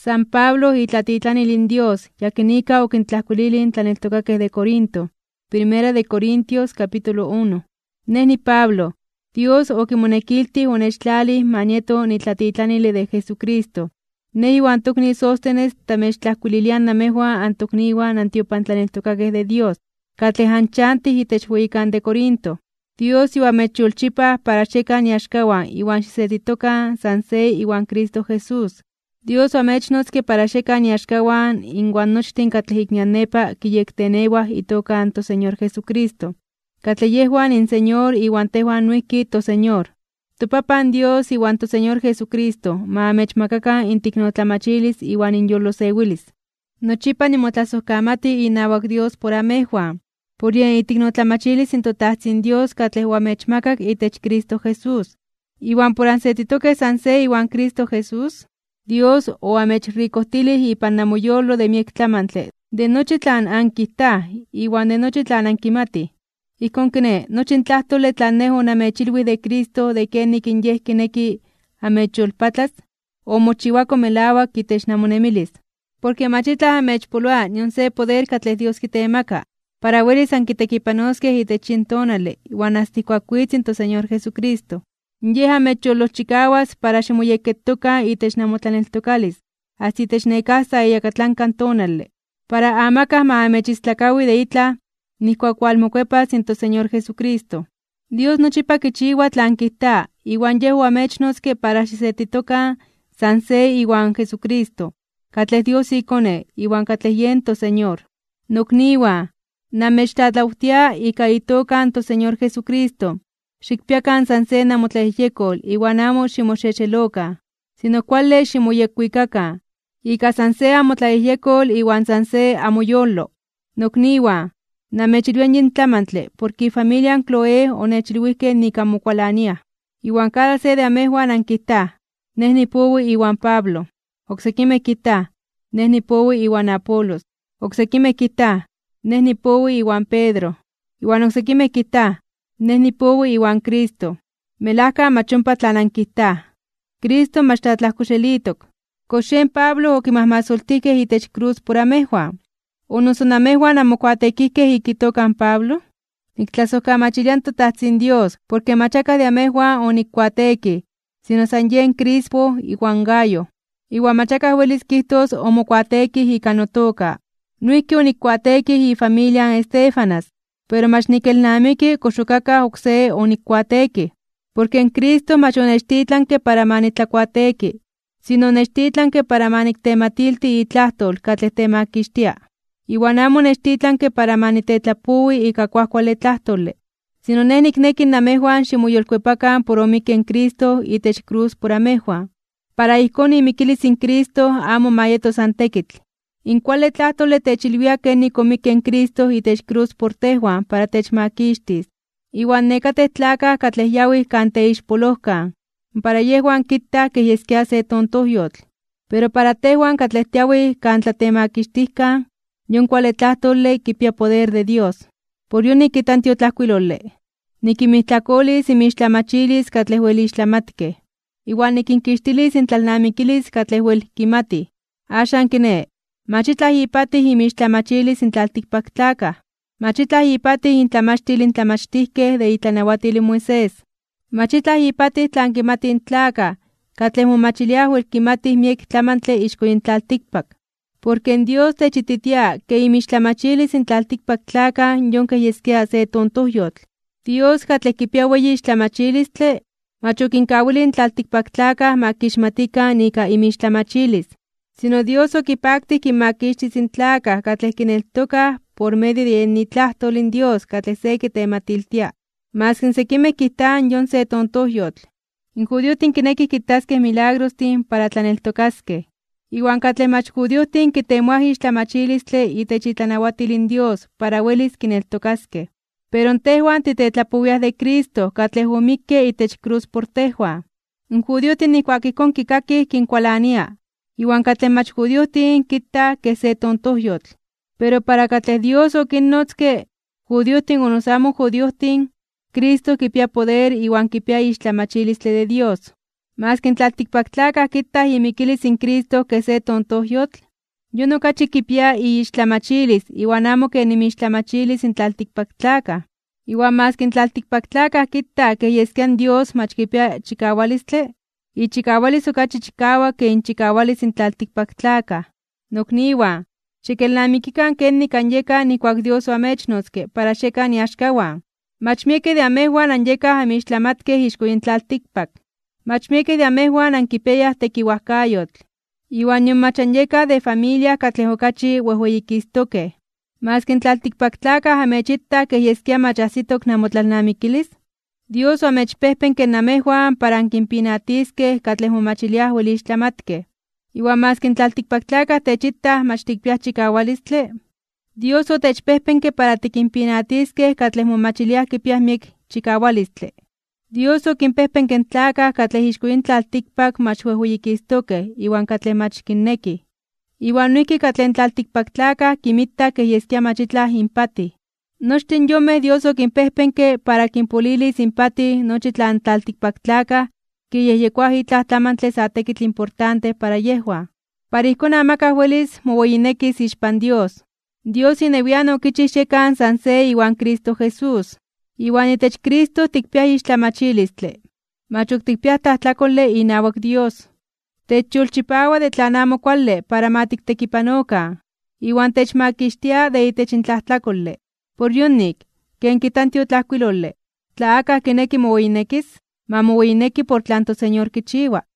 San Pablo itlatitlanilin Dios, yaquinica oquintlahcuililin tlaneltocaques de Corinto. Primera de Corintios capítulo 1. Nehni Pablo, Dios oquimonequilti onechtlali manieto nitlatitlanili de Jesucristo. Nehi antocni sóstenes tamechtlahcuililian namehua antocniwan antiopantlaneltocaques de Dios, catlehanchanti itechhuican de Corinto. Dios iwan mecholchipa para checan yaxcawan iwan xisetitocan sanse iwan Cristo Jesús. Dios amechnotzque para checan yaxcawan inguan nochtin catlehicnianepa quiyectenewa itoca anto Señor Jesucristo. Catleyehuan in Señor iwan tehuan nuiki to Señor. Tu papan Dios iwan to Señor Jesucristo ma amechmacacan intiknotlamachilis iwan inyolosewilis. Nochipa nimotlasohcamati inawak Dios por amehuan. Por itiknotlamachilis intotahtzin Dios catlehuamechmacac itech Cristo Jesús. Iwan por ansetitoque sanse iwan Cristo Jesús. Dios o amechricostilih ipan namoyolo de miek tlamantle. De noche tlan anquita, iwan de noche tlan anquimati. Icon quene, noche tlahtole tlanejo namechilwi de Cristo de que niquinyehquineki amecholpatlas, o mochihuaco melawa quitech namonemilis. Porque machitla amechpolua nion se poder catle Dios quitemaca, para huelis anquitequipanosque itechintonale, iwan asticuacuitzin to Señor Jesucristo. Yeha mecholochicahuas para ximoyequetoca itech namotlaneltocalis, hasta itech necasa iyacatlan cantonale, para amacas ma amechistlacauy de itla, nicuacualmocuepas into Señor Jesucristo. Dios nochipa quichiua tlanquita, iwan yehu amechnosque para xisetitoca sanse iwan Jesucristo, catleh Dios icone, iwan catleh yento Señor. Nocniwa, namechtlatlautia ica itoca anto Señor Jesucristo. Xicpiacan sanse namotlehiyecol iwan amo ximoxecheloca, sino cuale ximoyecuicaca, ica sanse amotlehiyecol iwan sanse amoyolo. Nocniwa, namechiluen yin tlamantle, porque familian Cloé onechilhuihque nicamocualania, iwan cada se de amehuan anquita, nehni powi iwan Pablo, ocsequime quita, nehni powi iwan Apolos, ocsequime quita, nehni powi iwan Pedro, iwan ocsequime quita, nehni powi iwan Cristo. Melahca machompa tlananquita. Cristo machtatlahcoxelitok. Coxen Pablo oquimahmasoltihqueh itech cruz por amehuan. O noso namehuan amocuatequihqueh iquitocan Pablo. Nictlasohcamachilian totahtzin Dios, porque machaca de amehuan oniccuatequi, sino san yen Crispo iwan Gayo. Iwan machaca huelis quihtos omocuatequih ica notoca. Nuiqui oniccuatequih ifamilian Estefanas. Pero mach niquelnamiqui coxocaca ocse oniccuatequi, porque en Cristo mach onechtitlanque para manitlacuatequi, sino nechtitlanque para manictematilti itlahtol catleh temaquixtia. Iwan amo nechtitlanque para manitetlapuwi ica cuahcuale tlahtole, sino neh nicnequi namehuan ximoyolcuepacan por omique en Cristo itech cruz por amehuan, para ijkon imiquilis in Cristo amo mayeto san tequitl. In cuale tlahtole techilvia que nicomique en Cristo itech cruz por tehuan para techmaquixtis. Iwan necateh tlacah catleh yawih can teixpolohcan, para yehuan quita que yesquia se tontohyotl. Pero para tehuan catleh tiawih can tlatemaquixtihcan, yon cuale tlahtole quipia poder de Dios. Por yon niquitantiotlahcuilole. Niquimihtlacolis imixtlamachilis catleh huelixtlamatqueh. Iwan niquinquixtilis intlalnamiquilis catleh huelquimati. Axan quine. Machitlah ipatih imixtlamachilis intlalticpactlacah. Machitlah ipatih intlamachtil intlamachtihqueh de itlanauatil Moisés. Machitlah ipatih tlanquimati intlacah, catleh momachiliah huelquimatih miek tlamantle ixco intlalticpac. Porque en Dios techititia que imixtlamachilis intlalticpactlacah yonque yesquia se tontohyotl. Dios catleh quipia ueyi ixtlamachilistle, mach oquincauili intlalticpactlacah maquixmatican ica imixtlamachilis. Sino Dios oquipactih quinmaquixtis in tlacah catleh quineltocah por medio de nitlahtol in Dios catleh se quitematiltia. Mas en sequimeh quihtan yon se tontohyotl. In judiotin quinequih quitasqueh milagrostin para tlaneltocasqueh. Iwan catleh mach judiotin quitemuah ixtlamachilistle itech itlanauatil in Dios para huelis quineltocasqueh. Pero tehuan titetlapowiah de Cristo catleh omique itech cruz por tehuan. In judiotin ijkuak ijkon quicaquih quincualania. Iwan catleh mach judiotin quita que se tontohyotl. Pero para catleh Dios oquinnotzque judiotin o nos amo judiotin, Cristo quipia poder iwan quipia ixtlamachilistle de Dios. Mas que tlaltikpaktlakah kitah imikilis in Cristo que se tontohyotl. Yo no kipia iixtlamachilis, iwan amo que nimixtlamachilis in tlaltikpaktlakah. Iwan mas que tlaltikpaktlakah kitah que yesquian Dios mach kipia chikawalistle, ichikawalis okachi chikawak que inchikawalis in tlaltikpaktlakah. Nokniwan, xikelnamikikan ken nikanyekan ikuak Dios oamechnotzke para xekan iaxkawan. Mach mieke de amejuan anyekah amixtlamatkeh ixko yin tlaltikpak. Mach mieke de amejuan ankipeyah tekiuajkayotl. Iwan yon mach anyekah de familia katleh okachi wehweyikistokeh. Mas que tlaltikpaktlakah amechitah que yeskia mach ahsitok namotlalnamikilis. Dios oamechpehpenke namejuan para ankimpinatiskeh katleh momachiliah welixtlamatkeh. Iwan mas que tlaltikpaktlakah techitah mach tikpiah chikawalistle. Dios otechpehpenke para tikimpinatiskeh katleh momachiliah kipiah miek chikawalistle. Dios okinpehpenke tlakah katleh ixko yin tlaltikpak mach wehweyikistokeh iwan katleh mach kinnekih. Iwan noihki katleh tlaltikpaktlakah kimita que yeskia machitlah impati. Nochtin yomeh Dios okinpehpenke para kinpolilis impati nochi tlan tlaltikpaktlakah kiyehyekuah itlah tlamantle sa tekitl importante para yehuan. Para ihkon amakah welis moweyinekis ixpan Dios. Dios inewian okichih xekan san se iwan Cristo Jesús. Iwan itech Cristo tikpiah ixtlamachilistle. Mach ok tikpiah tlahtlakole inawak Dios. Techyolchipawa de tlan amo kuali para matiktekipanokan. Iwan techmakixtia de itech intlahtlakole. Por yonik, ken kitan tiotlahkuilole. Tla akah kineki moweyinekis, ma moweyineki por tlan toSeñor kichiwa.